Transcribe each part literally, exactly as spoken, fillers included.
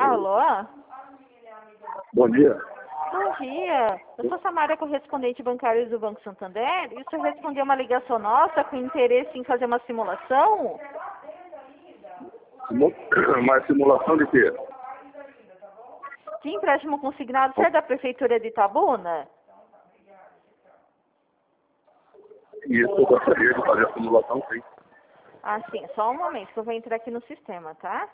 Alô? Bom dia. Bom dia. Eu sou Samara, correspondente bancária do Banco Santander. E o senhor respondeu uma ligação nossa com interesse em fazer uma simulação? Simu- Mas simulação de quê? De empréstimo consignado, você é da Prefeitura de Itabuna? Isso, eu gostaria de fazer a simulação, sim. Ah, sim. Só um momento que eu vou entrar aqui no sistema, tá?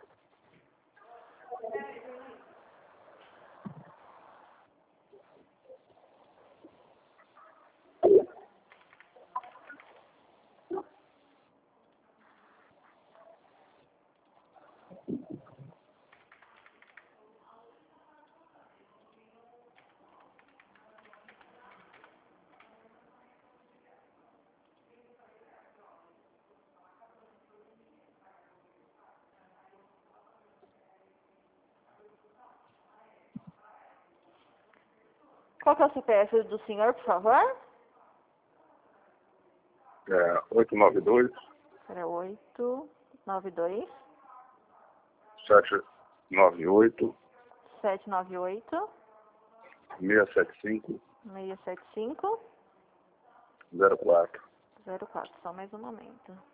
Qual que é o C P F do senhor, por favor? É, oito nove dois, Era oito nove dois, sete nove oito, sete nove oito, seis sete cinco, seis sete cinco, zero quatro. zero quatro. Só mais um momento.